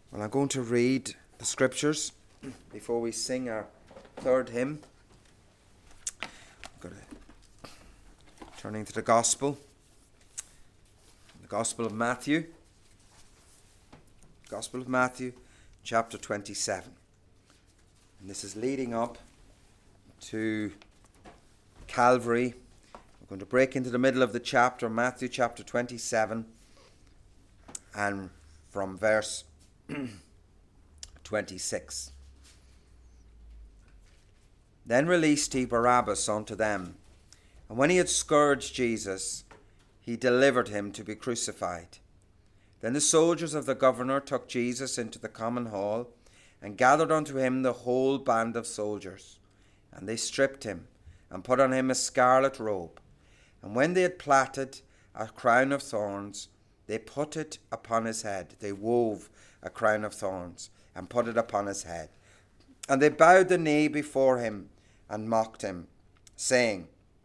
Well, I'm going to read the scriptures before we sing our third hymn. Turning to the Gospel of Matthew. Gospel of Matthew, chapter 27. And this is leading up to Calvary. We're going to break into the middle of the chapter, Matthew chapter 27, and from verse 26. Then released he Barabbas unto them, and when he had scourged Jesus, he delivered him to be crucified. Then the soldiers of the governor took Jesus into the common hall, and gathered unto him the whole band of soldiers. And they stripped him, and put on him a scarlet robe. And when they had plaited a crown of thorns, they put it upon his head. They wove a crown of thorns, and put it upon his head. And they bowed the knee before him, and mocked him, saying,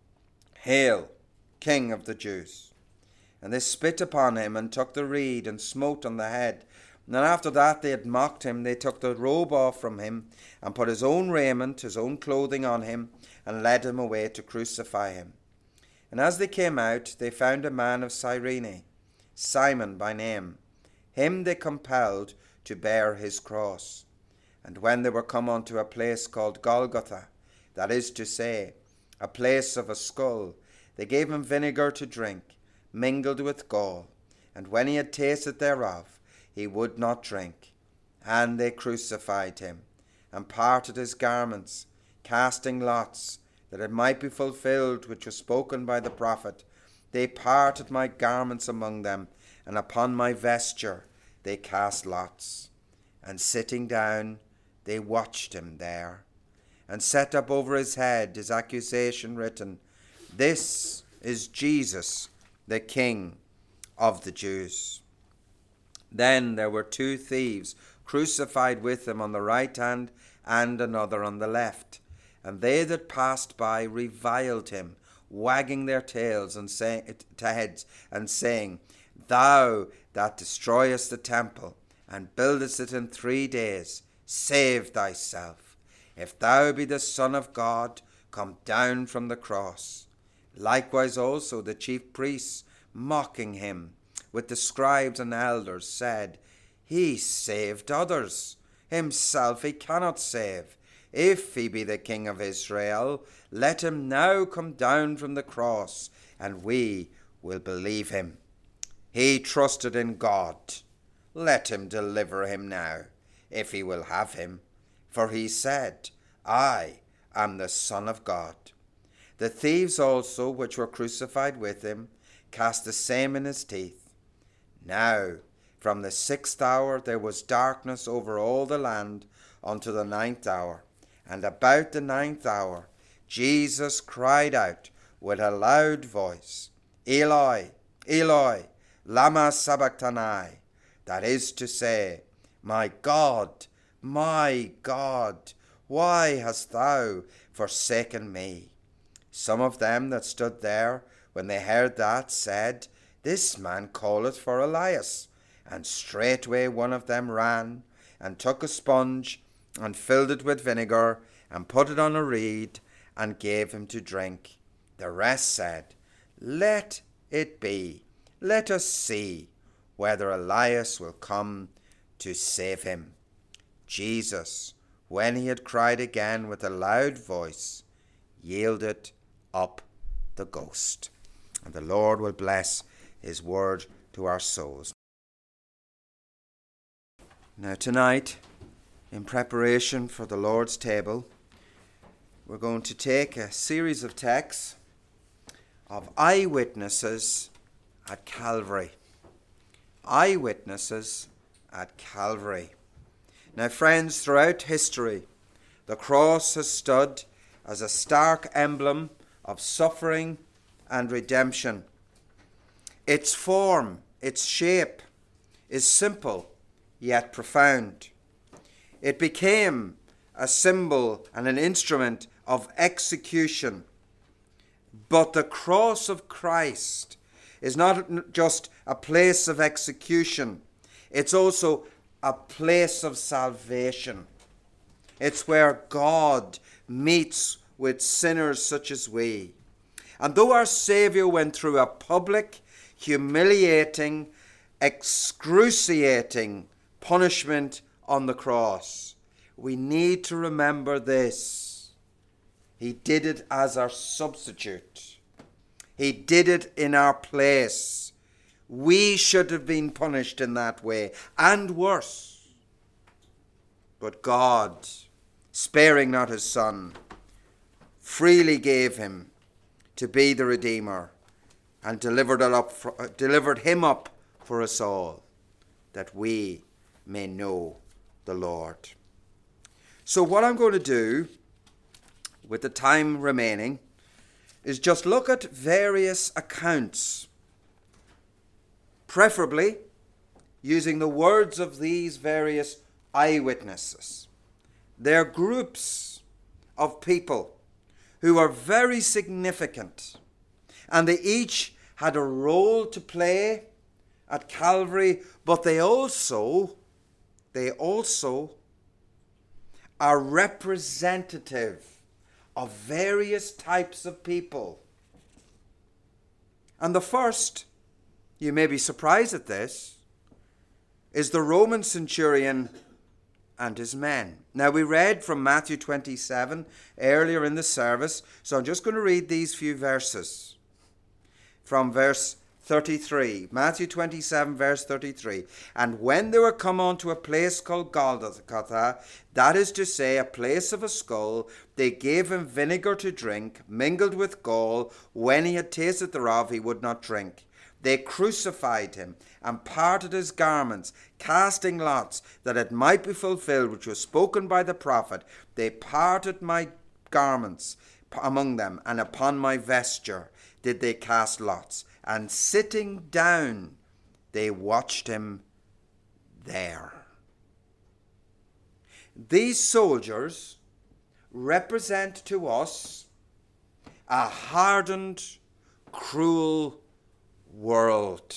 Hail, King of the Jews! And they spit upon him, and took the reed, and smote on the head. And then after that they had mocked him, they took the robe off from him, and put his own raiment, his own clothing on him, and led him away to crucify him. And as they came out, they found a man of Cyrene, Simon by name. Him they compelled to bear his cross. And when they were come unto a place called Golgotha, that is to say, a place of a skull, they gave him vinegar to drink, mingled with gall. And when he had tasted thereof, he would not drink. And they crucified him, and parted his garments, casting lots, that it might be fulfilled which was spoken by the prophet. They parted my garments among them, and upon my vesture they cast lots. And sitting down, they watched him there, and set up over his head his accusation written, This is Jesus, the King of the Jews. Then there were two thieves crucified with him on the right hand, and another on the left. And they that passed by reviled him, wagging their tails and heads, and saying, Thou that destroyest the temple, and buildest it in 3 days, save thyself. If thou be the Son of God, come down from the cross. Likewise also the chief priests, mocking him, with the scribes and elders, said, He saved others, himself he cannot save. If he be the King of Israel, let him now come down from the cross, and we will believe him. He trusted in God. Let him deliver him now, if he will have him. For he said, I am the Son of God. The thieves also, which were crucified with him, cast the same in his teeth. Now, from the 6th hour there was darkness over all the land unto the 9th hour. And about the 9th hour Jesus cried out with a loud voice, Eloi, Eloi, lama sabachthani, that is to say, my God, why hast thou forsaken me? Some of them that stood there, when they heard that, said, This man calleth for Elias. And straightway one of them ran, and took a sponge, and filled it with vinegar, and put it on a reed, and gave him to drink. The rest said, Let it be. Let us see whether Elias will come to save him. Jesus, when he had cried again with a loud voice, yielded up the ghost. And the Lord will bless his word to our souls. Now tonight, in preparation for the Lord's table, we're going to take a series of texts of eyewitnesses at Calvary. Eyewitnesses at Calvary. Now, friends, throughout history, the cross has stood as a stark emblem of suffering and redemption. Its form, its shape, is simple yet profound. It became a symbol and an instrument of execution. But the cross of Christ is not just a place of execution. It's also a place of salvation. It's where God meets with sinners such as we. And though our Saviour went through a public, humiliating, excruciating punishment on the cross, we need to remember this. He did it as our substitute. He did it in our place. We should have been punished in that way, and worse. But God, sparing not his Son, freely gave him to be the Redeemer, and delivered him up for us all, that we may know the Lord. So what I'm going to do, with the time remaining, is just look at various accounts, preferably using the words of these various eyewitnesses. They're groups of people who are very significant, and they each had a role to play at Calvary, but they also are representative of various types of people. And the first, you may be surprised at this, is the Roman centurion and his men. Now, we read from Matthew 27 earlier in the service, so I'm just going to read these few verses from verse 33. Matthew 27, verse 33. And when they were come unto a place called Golgotha, that is to say, a place of a skull, they gave him vinegar to drink, mingled with gall. When he had tasted thereof, he would not drink. They crucified him and parted his garments, casting lots, that it might be fulfilled which was spoken by the prophet. They parted my garments among them, and upon my vesture did they cast lots. And sitting down, they watched him there. These soldiers represent to us a hardened, cruel world.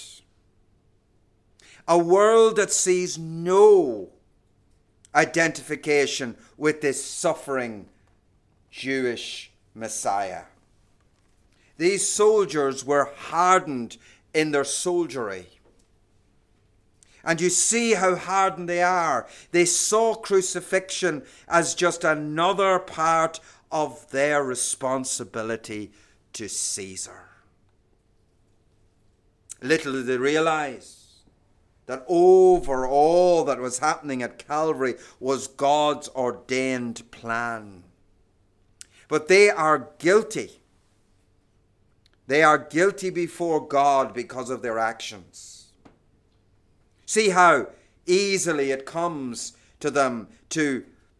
A world that sees no identification with this suffering Jewish Messiah. These soldiers were hardened in their soldiery. And you see how hardened they are. They saw crucifixion as just another part of their responsibility to Caesar. Little did they realize that over all that was happening at Calvary was God's ordained plan. But they are guilty. They are guilty before God because of their actions. See how easily it comes to them to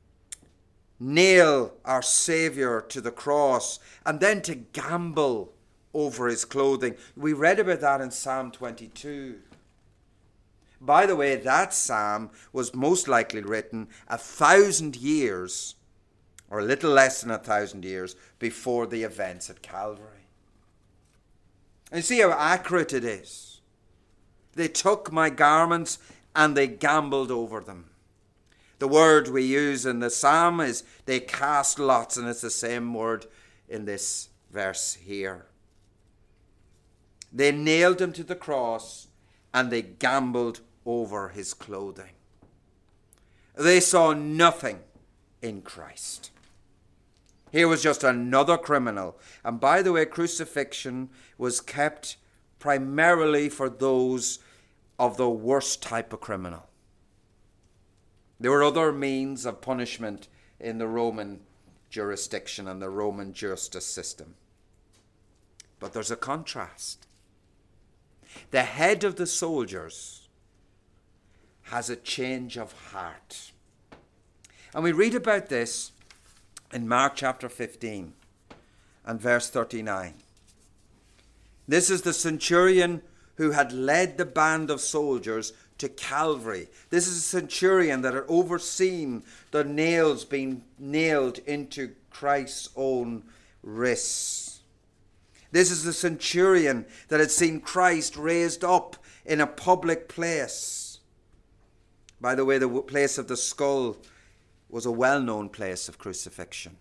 nail our Saviour to the cross and then to gamble over his clothing. We read about that in Psalm 22. By the way, that psalm was most likely written 1,000 years, or a little less than 1,000 years, before the events at Calvary. And see how accurate it is. They took my garments and they gambled over them. The word we use in the psalm is they cast lots, and it's the same word in this verse here. They nailed him to the cross and they gambled over his clothing. They saw nothing in Christ. Here was just another criminal. And by the way, crucifixion was kept primarily for those of the worst type of criminal. There were other means of punishment in the Roman jurisdiction and the Roman justice system. But there's a contrast. The head of the soldiers has a change of heart. And we read about this in Mark chapter 15 and verse 39. This is the centurion who had led the band of soldiers to Calvary. This is a centurion that had overseen the nails being nailed into Christ's own wrists. This is the centurion that had seen Christ raised up in a public place. By the way, the place of the skull was a well-known place of crucifixion.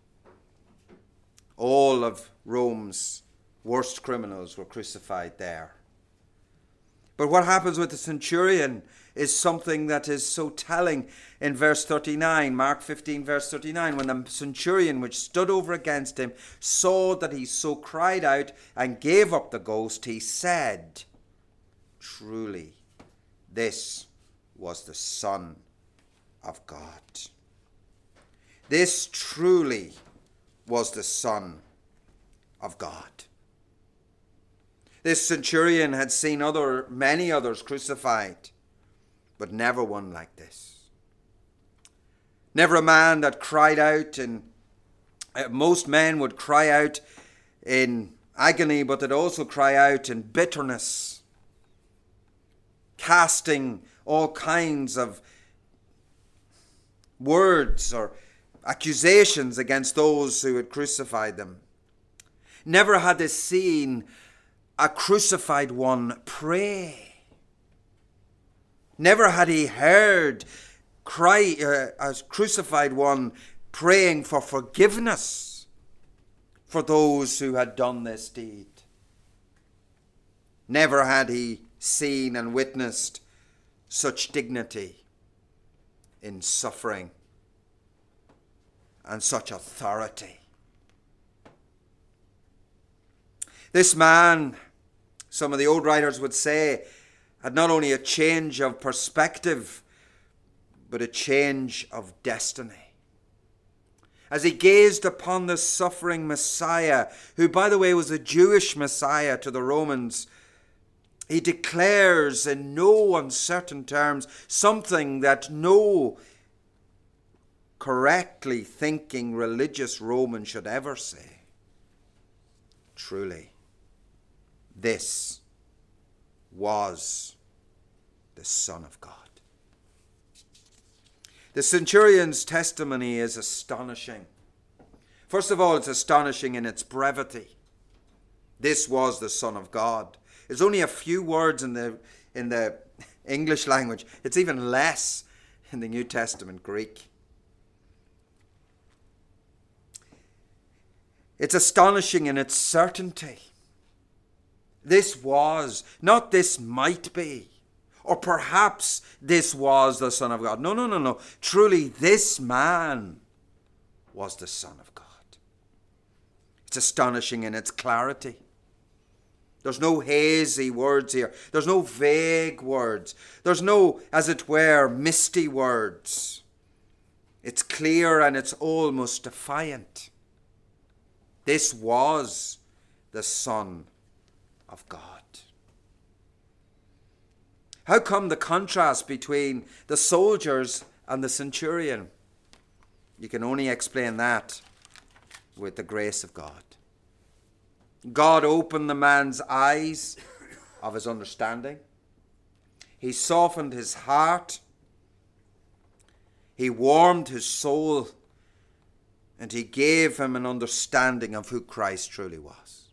All of Rome's worst criminals were crucified there. But what happens with the centurion is something that is so telling in verse 39, Mark 15, verse 39, when the centurion which stood over against him saw that he so cried out and gave up the ghost, he said, "Truly, this was the Son of God." This truly was the Son of God. This centurion had seen many others crucified, but never one like this. Never a man that cried out most men would cry out in agony, but they'd also cry out in bitterness, casting all kinds of words or accusations against those who had crucified them. Never had they seen a crucified one pray. Never had he heard a crucified one praying for forgiveness for those who had done this deed. Never had he seen and witnessed such dignity in suffering and such authority. This man, some of the old writers would say, had not only a change of perspective, but a change of destiny. As he gazed upon the suffering Messiah, who, by the way, was a Jewish Messiah to the Romans, he declares in no uncertain terms something that no correctly thinking religious Roman should ever say. Truly, this was the Son of God. The centurion's testimony is astonishing. First of all, it's astonishing in its brevity. This was the Son of God. There's only a few words in the English language. It's even less in the New Testament Greek. It's astonishing in its certainty. This was, not this might be, or perhaps this was the Son of God. No. Truly, this man was the Son of God. It's astonishing in its clarity. There's no hazy words here. There's no vague words. There's no, as it were, misty words. It's clear and it's almost defiant. This was the Son of God. How come the contrast between the soldiers and the centurion? You can only explain that with the grace of God. God opened the man's eyes of his understanding. He softened his heart. He warmed his soul. And he gave him an understanding of who Christ truly was.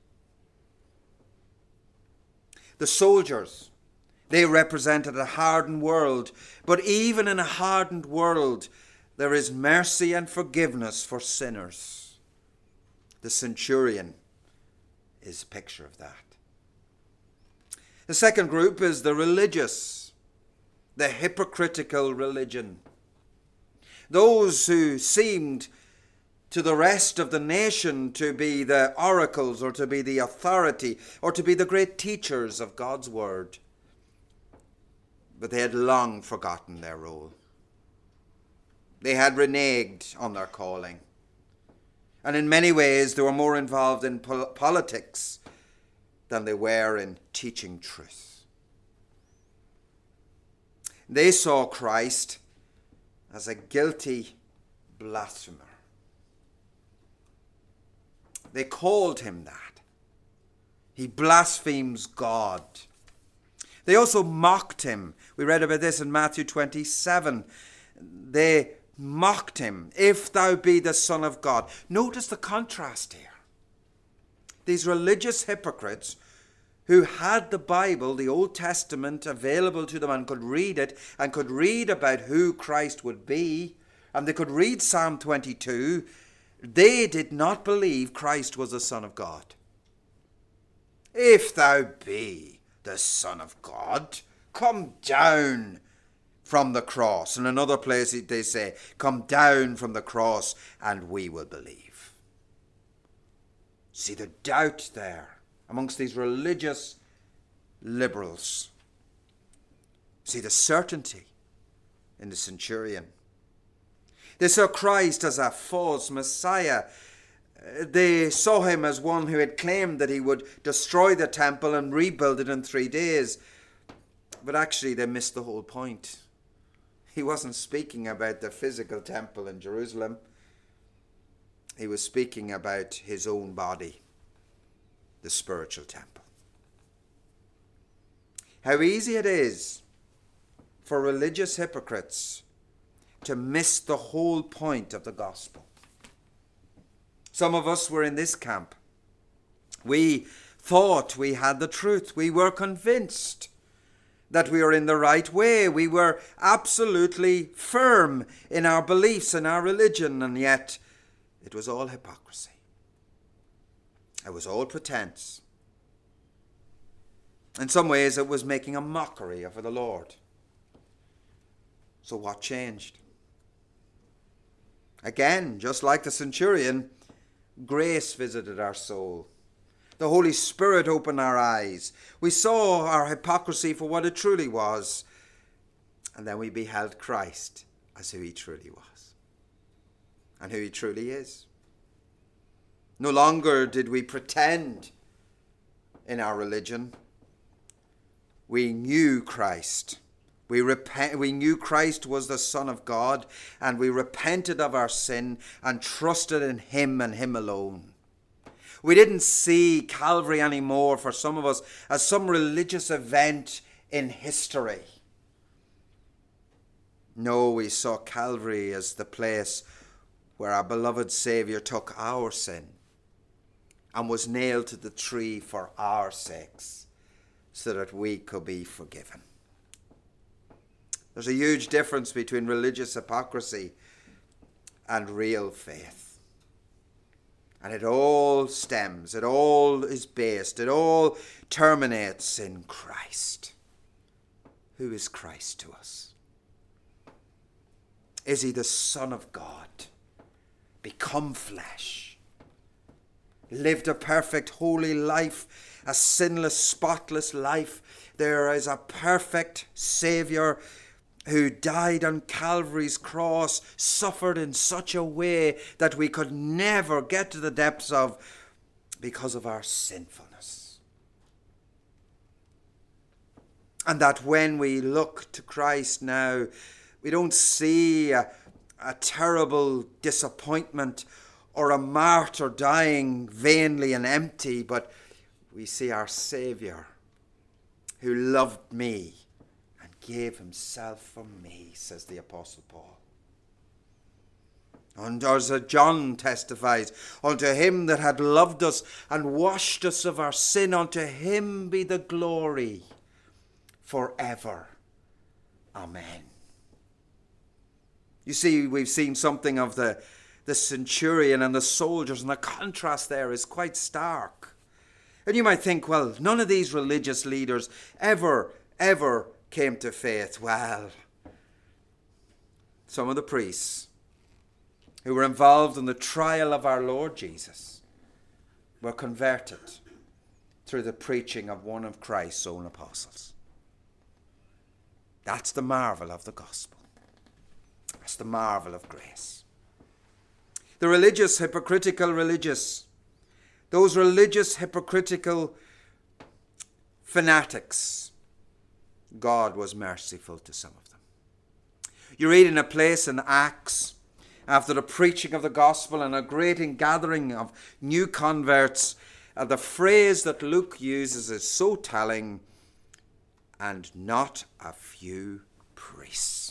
The soldiers, they represented a hardened world. But even in a hardened world, there is mercy and forgiveness for sinners. The centurion is a picture of that. The second group is the religious, the hypocritical religion. Those who seemed to the rest of the nation to be the oracles or to be the authority or to be the great teachers of God's word. But they had long forgotten their role. They had reneged on their calling. And in many ways they were more involved in politics than they were in teaching truth. They saw Christ as a guilty blasphemer. They called him that. He blasphemes God. They also mocked him. We read about this in Matthew 27. They mocked him. If thou be the Son of God. Notice the contrast here. These religious hypocrites who had the Bible, the Old Testament, available to them and could read it and could read about who Christ would be, and they could read Psalm 22, they did not believe Christ was the Son of God. If thou be the Son of God, come down from the cross. In another place they say, come down from the cross and we will believe. See the doubt there amongst these religious liberals. See the certainty in the centurion. They saw Christ as a false Messiah. They saw him as one who had claimed that he would destroy the temple and rebuild it in 3 days. But actually they missed the whole point. He wasn't speaking about the physical temple in Jerusalem. He was speaking about his own body, the spiritual temple. How easy it is for religious hypocrites to miss the whole point of the gospel. Some of us were in this camp. We thought we had the truth. We were convinced that we were in the right way. We were absolutely firm in our beliefs and our religion, and yet it was all hypocrisy. It was all pretense. In some ways, it was making a mockery of the Lord. So what changed? Again, just like the centurion, grace visited our soul. The Holy Spirit opened our eyes. We saw our hypocrisy for what it truly was. And then we beheld Christ as who he truly was and who he truly is. No longer did we pretend in our religion. We knew Christ. We knew Christ was the Son of God, and we repented of our sin and trusted in him and him alone. We didn't see Calvary anymore for some of us as some religious event in history. No, we saw Calvary as the place where our beloved Saviour took our sin and was nailed to the tree for our sakes so that we could be forgiven. There's a huge difference between religious hypocrisy and real faith. And it all stems, it all is based, it all terminates in Christ. Who is Christ to us? Is he the Son of God, become flesh, lived a perfect, holy life, a sinless, spotless life? There is a perfect Saviour who died on Calvary's cross, suffered in such a way that we could never get to the depths of because of our sinfulness. And that when we look to Christ now, we don't see a terrible disappointment or a martyr dying vainly and empty, but we see our Saviour who loved me gave himself for me, says the Apostle Paul. And as John testifies, unto him that had loved us and washed us of our sin, unto him be the glory forever. Amen. You see, we've seen something of the centurion and the soldiers, and the contrast there is quite stark. And you might think, well, none of these religious leaders ever came to faith. Well, some of the priests who were involved in the trial of our Lord Jesus were converted through the preaching of one of Christ's own apostles. That's the marvel of the gospel. That's the marvel of grace. The religious, hypocritical religious, those religious, hypocritical fanatics, God was merciful to some of them. You read in a place in Acts, after the preaching of the gospel and a great ingathering of new converts, the phrase that Luke uses is so telling, and not a few priests.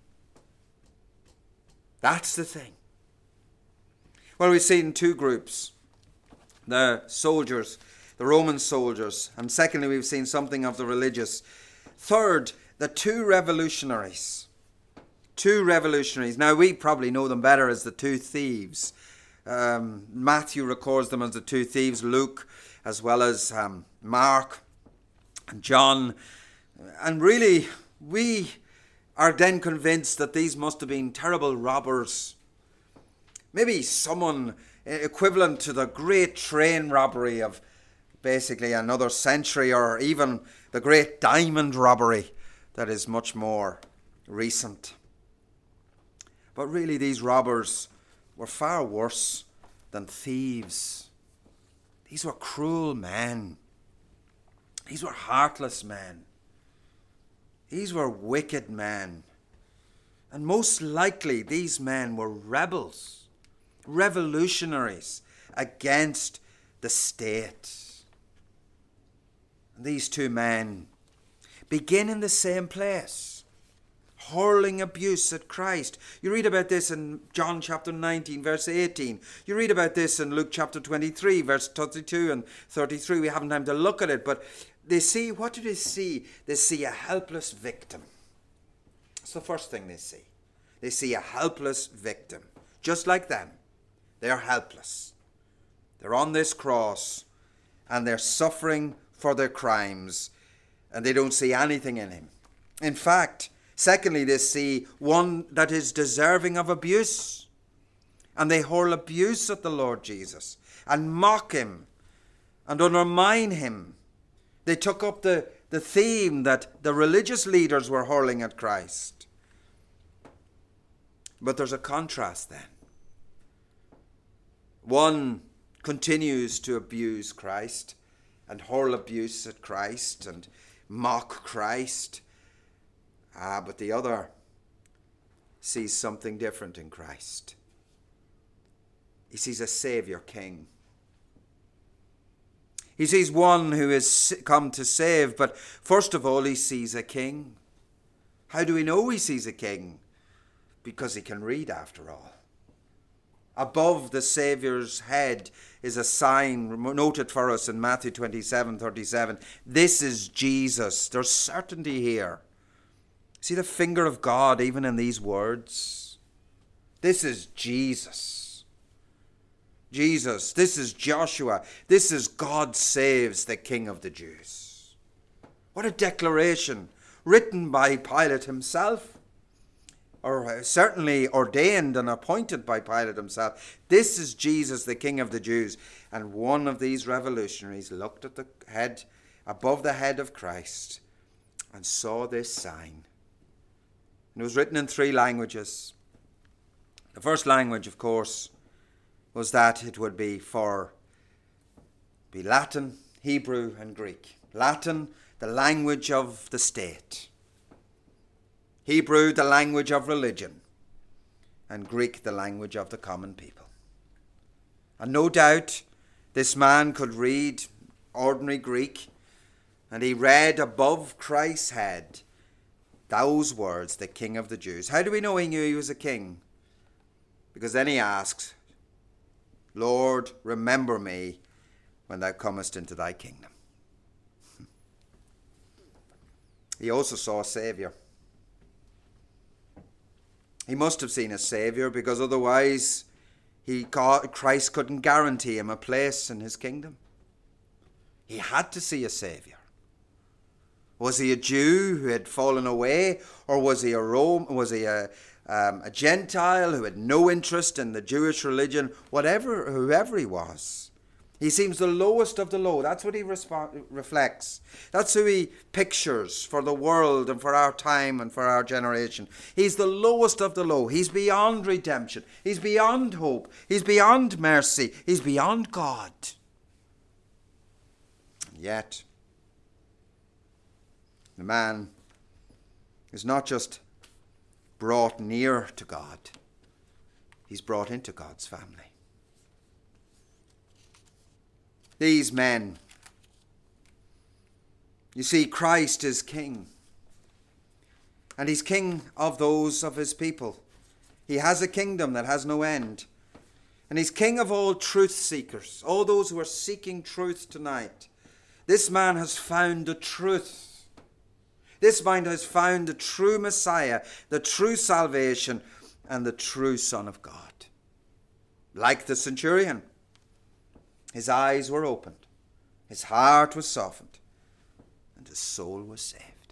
That's the thing. Well, we've seen two groups. The soldiers, the Roman soldiers. And secondly, we've seen something of the religious. Third, the two revolutionaries. Two revolutionaries. Now, we probably know them better as the two thieves. Matthew records them as the two thieves, Luke, as well as Mark and John. And really, we are then convinced that these must have been terrible robbers. Maybe someone equivalent to the great train robbery of basically another century, or even the great diamond robbery that is much more recent. But really, these robbers were far worse than thieves. These were cruel men. These were heartless men. These were wicked men. And most likely these men were rebels, revolutionaries against the state. And these two men begin in the same place, hurling abuse at Christ. You read about this in John chapter 19, verse 18. You read about this in Luke chapter 23, verse 32 and 33. We haven't time to look at it, but they see, what do they see? They see a helpless victim. That's the first thing they see. They see a helpless victim. Just like them. They're helpless. They're on this cross and they're suffering for their crimes, and they don't see anything in him. In fact, secondly, they see one that is deserving of abuse, and they hurl abuse at the Lord Jesus and mock him and undermine him. They took up the theme that the religious leaders were hurling at Christ. But there's a contrast then. One continues to abuse Christ and hurl abuse at Christ and mock Christ. But the other sees something different in Christ. He sees a Saviour King. He sees one who has come to save, but first of all he sees a king. How do we know he sees a king? Because he can read, after all. Above the Saviour's head is a sign noted for us in Matthew 27:37. This is Jesus. There's certainty here. See the finger of God even in these words. This is Jesus. Jesus. This is Joshua. This is God saves the King of the Jews. What a declaration written by Pilate himself. Or certainly ordained and appointed by Pilate himself. This is Jesus, the King of the Jews. And one of these revolutionaries looked at the head, above the head of Christ, and saw this sign. And it was written in 3 languages. The first language, of course, was that it would be Latin, Hebrew, and Greek. Latin, the language of the state. Hebrew, the language of religion, and Greek, the language of the common people. And no doubt this man could read ordinary Greek, and he read above Christ's head those words, the King of the Jews. How do we know he knew he was a king? Because then he asks, Lord, remember me when thou comest into thy kingdom. He also saw a Saviour. He must have seen a Saviour, because otherwise Christ couldn't guarantee him a place in his kingdom. He had to see a Saviour. Was he a Jew who had fallen away, or was he a Gentile who had no interest in the Jewish religion? Whoever he was. He seems the lowest of the low. That's what he reflects. That's who he pictures for the world and for our time and for our generation. He's the lowest of the low. He's beyond redemption. He's beyond hope. He's beyond mercy. He's beyond God. And yet, the man is not just brought near to God. He's brought into God's family. These men, you see, Christ is king. And he's king of those of his people. He has a kingdom that has no end. And he's king of all truth seekers, all those who are seeking truth tonight. This man has found the truth. This man has found the true Messiah, the true salvation, and the true Son of God. Like the centurion, his eyes were opened, his heart was softened, and his soul was saved.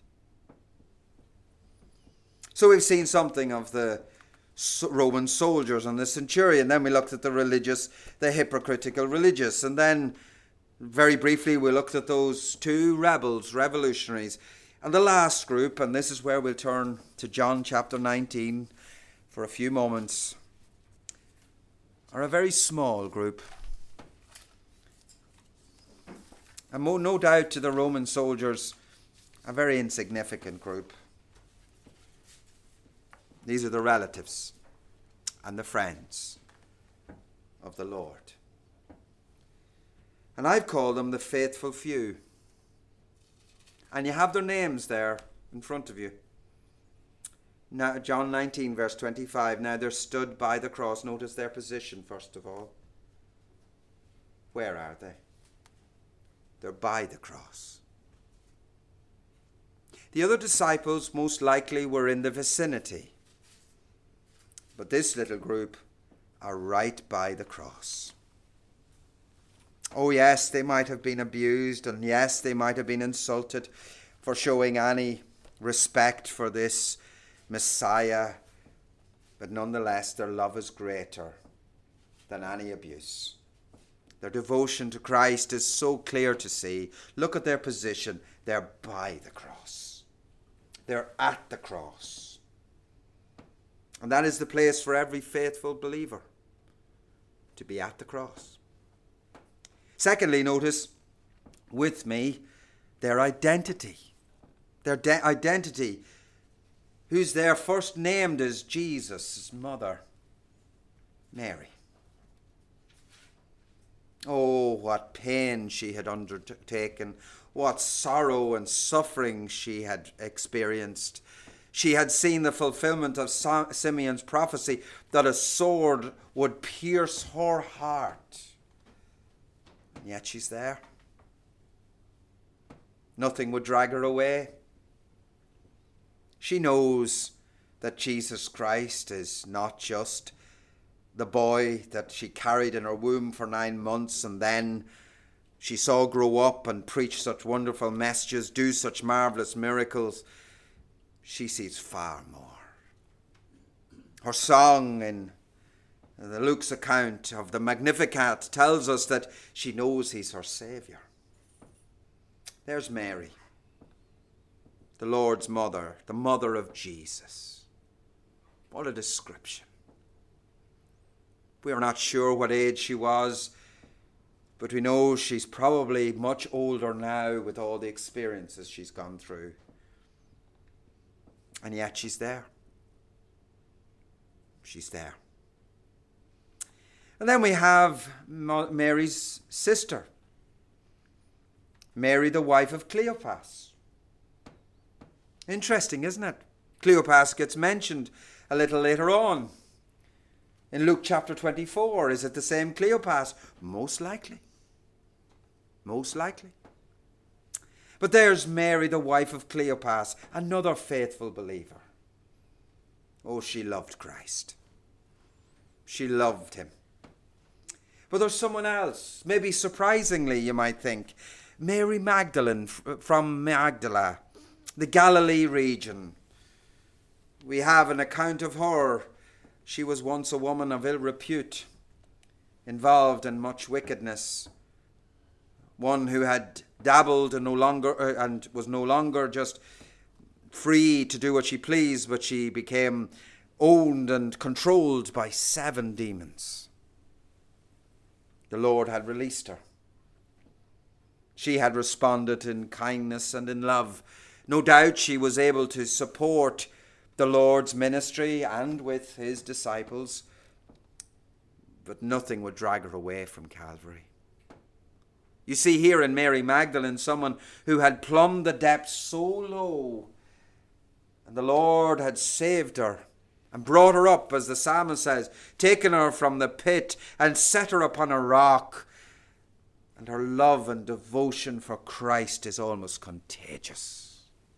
So we've seen something of the Roman soldiers and the centurion. Then we looked at the hypocritical religious. And then, very briefly, we looked at those two revolutionaries. And the last group, and this is where we'll turn to John chapter 19 for a few moments, are a very small group. And no doubt to the Roman soldiers, a very insignificant group. These are the relatives and the friends of the Lord. And I've called them the faithful few. And you have their names there in front of you. Now, John 19, verse 25. Now they're stood by the cross. Notice their position, first of all. Where are they? They're by the cross. The other disciples most likely were in the vicinity. But this little group are right by the cross. Oh yes, they might have been abused, and yes, they might have been insulted for showing any respect for this Messiah. But nonetheless, their love is greater than any abuse. Their devotion to Christ is so clear to see. Look at their position. They're by the cross. They're at the cross. And that is the place for every faithful believer, to be at the cross. Secondly, notice with me their identity. Their identity. Who's there first named as Jesus' mother, Mary. Oh, what pain she had undertaken, what sorrow and suffering she had experienced. She had seen the fulfillment of Simeon's prophecy that a sword would pierce her heart. And yet she's there. Nothing would drag her away. She knows that Jesus Christ is not just the boy that she carried in her womb for 9 months and then she saw grow up and preach such wonderful messages, do such marvelous miracles. She sees far more. Her song in the Luke's account of the Magnificat tells us that she knows he's her Saviour. There's Mary, the Lord's mother, the mother of Jesus. What a description. We are not sure what age she was, but we know she's probably much older now with all the experiences she's gone through. And yet she's there. She's there. And then we have Mary's sister, Mary, the wife of Cleopas. Interesting, isn't it? Cleopas gets mentioned a little later on. In Luke chapter 24, is it the same Cleopas? Most likely. Most likely. But there's Mary, the wife of Cleopas, another faithful believer. Oh, she loved Christ. She loved him. But there's someone else, maybe surprisingly, you might think. Mary Magdalene from Magdala, the Galilee region. We have an account of her. She was once a woman of ill repute, involved in much wickedness. One who had dabbled and was no longer just free to do what she pleased, but she became owned and controlled by 7 demons. The Lord had released her. She had responded in kindness and in love. No doubt she was able to support the Lord's ministry and with his disciples, but nothing would drag her away from Calvary. You see here in Mary Magdalene someone who had plumbed the depths so low, and the Lord had saved her and brought her up, as the psalmist says, taken her from the pit and set her upon a rock. And her love and devotion for Christ is almost contagious.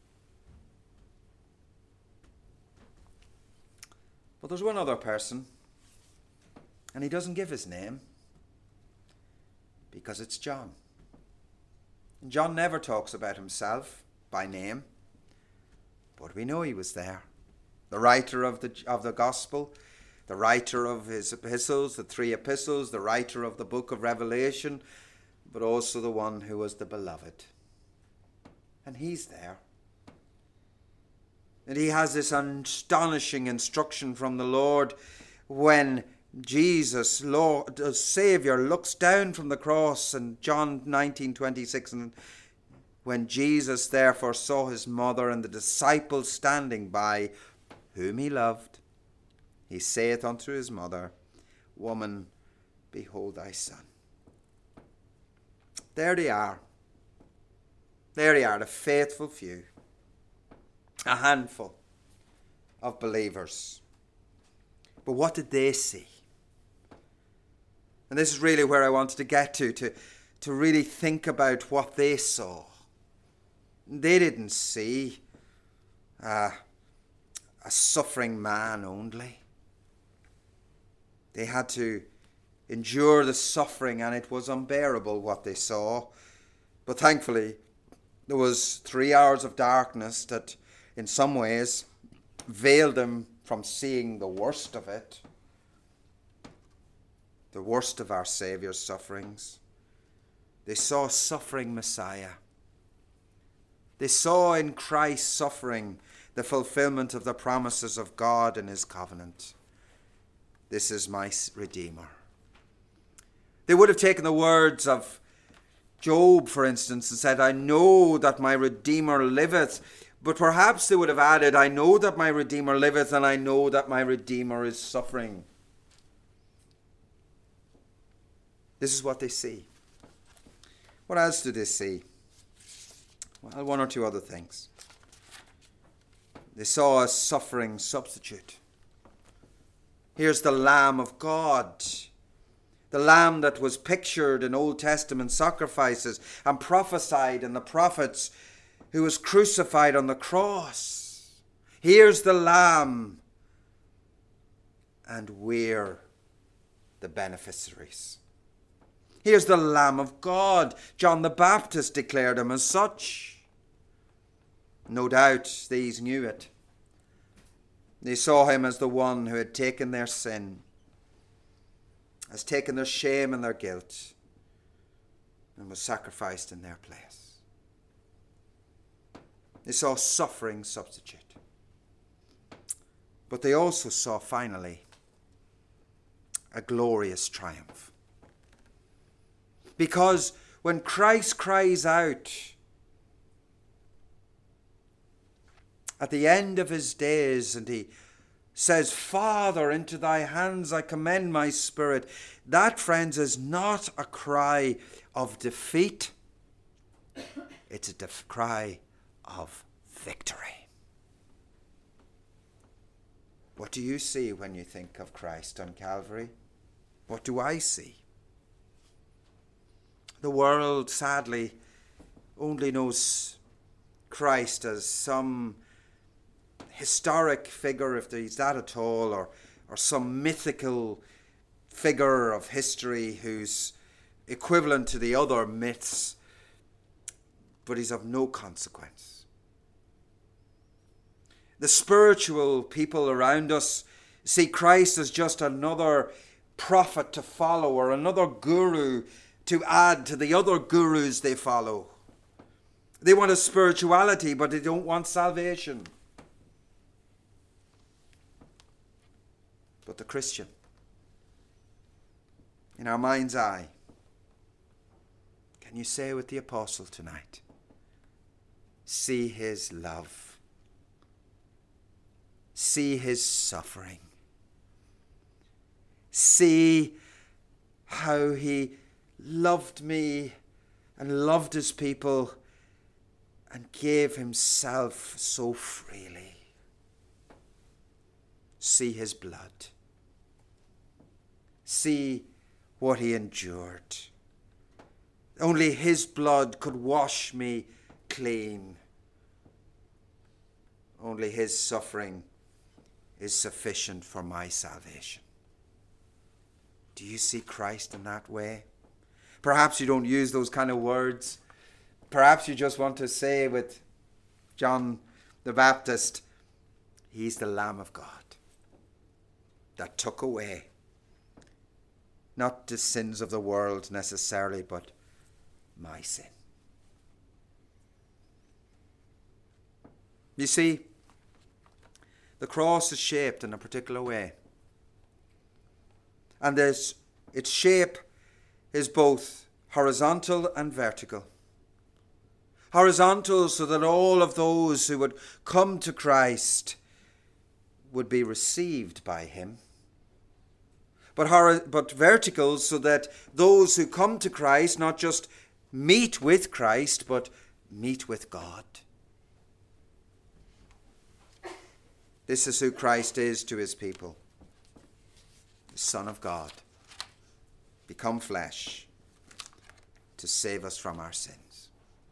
But there's one other person, and he doesn't give his name, because it's John. John never talks about himself by name, but we know he was there. The writer of the gospel, the writer of his epistles, the 3 epistles, the writer of the book of Revelation, but also the one who was the beloved. And he's there. And he has this astonishing instruction from the Lord when Jesus, Lord, Saviour, looks down from the cross in John 19:26, and when Jesus therefore saw his mother and the disciples standing by, whom he loved, he saith unto his mother, Woman, behold thy son. There they are. There they are, the faithful few. A handful of believers. But what did they see? And this is really where I wanted to get to really think about what they saw. They didn't see a suffering man only. They had to endure the suffering, and it was unbearable what they saw. But thankfully, there was 3 hours of darkness that in some ways veiled them from seeing the worst of it. The worst of our Saviour's sufferings. They saw a suffering Messiah. They saw in Christ's suffering the fulfillment of the promises of God in his covenant. This is my Redeemer. They would have taken the words of Job, for instance, and said, I know that my Redeemer liveth. But perhaps they would have added, I know that my Redeemer liveth, and I know that my Redeemer is suffering. This is what they see. What else do they see? Well, one or two other things. They saw a suffering substitute. Here's the Lamb of God. The Lamb that was pictured in Old Testament sacrifices and prophesied in the prophets, who was crucified on the cross. Here's the Lamb. And we're the beneficiaries. Here's the Lamb of God. John the Baptist declared him as such. No doubt these knew it. They saw him as the one who had taken their sin, has taken their shame and their guilt, and was sacrificed in their place. They saw a suffering substitute. But they also saw, finally, a glorious triumph. Because when Christ cries out at the end of his days, and he says, Father, into thy hands I commend my spirit, that, friends, is not a cry of defeat. It's a cry of victory. What do you see when you think of Christ on Calvary? What do I see? The world, sadly, only knows Christ as some historic figure, if there's that at all, or some mythical figure of history who's equivalent to the other myths, but he's of no consequence. The spiritual people around us see Christ as just another prophet to follow, or another guru to add to the other gurus they follow. They want a spirituality, but they don't want salvation. But the Christian, in our mind's eye, can you say with the apostle tonight, see his love, see his suffering, see how he loved me and loved his people and gave himself so freely, see his blood. See what he endured. Only his blood could wash me clean. Only his suffering is sufficient for my salvation. Do you see Christ in that way? Perhaps you don't use those kind of words. Perhaps you just want to say with John the Baptist, he's the Lamb of God that took away not the sins of the world necessarily, but my sin. You see, the cross is shaped in a particular way. And its shape is both horizontal and vertical. Horizontal so that all of those who would come to Christ would be received by him. But vertical so that those who come to Christ not just meet with Christ, but meet with God. This is who Christ is to his people. The Son of God, become flesh to save us from our sins.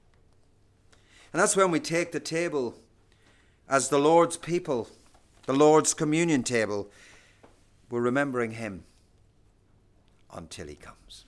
And that's when we take the table as the Lord's people, the Lord's communion table. We're remembering him until he comes.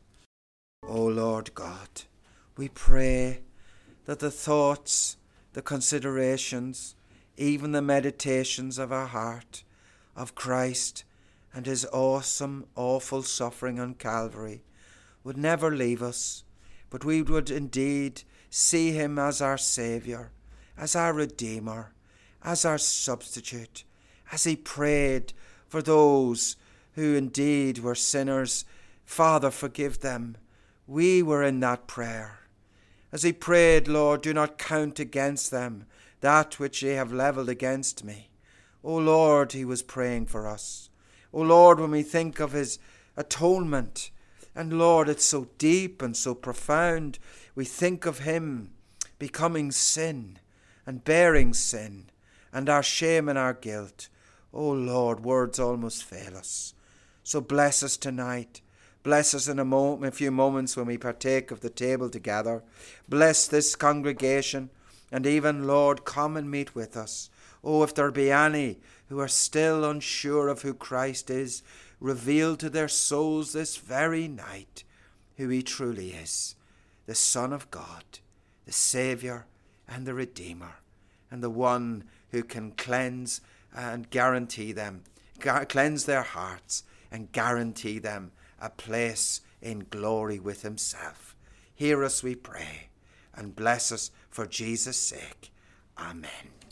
O Lord God, we pray that the thoughts, the considerations, even the meditations of our heart of Christ and his awesome, awful suffering on Calvary would never leave us, but we would indeed see him as our Saviour, as our Redeemer, as our substitute, as he prayed for those who indeed were sinners. Father, forgive them. We were in that prayer. As he prayed, Lord, do not count against them that which they have levelled against me. O Lord, he was praying for us. O Lord, when we think of his atonement, and Lord, it's so deep and so profound, we think of him becoming sin and bearing sin and our shame and our guilt. O Lord, words almost fail us. So bless us tonight. Bless us in a few moments when we partake of the table together. Bless this congregation, and even, Lord, come and meet with us. Oh, if there be any who are still unsure of who Christ is, reveal to their souls this very night who he truly is, the Son of God, the Saviour and the Redeemer, and the one who can cleanse and guarantee them, cleanse their hearts and guarantee them a place in glory with himself. Hear us, we pray, and bless us for Jesus' sake. Amen.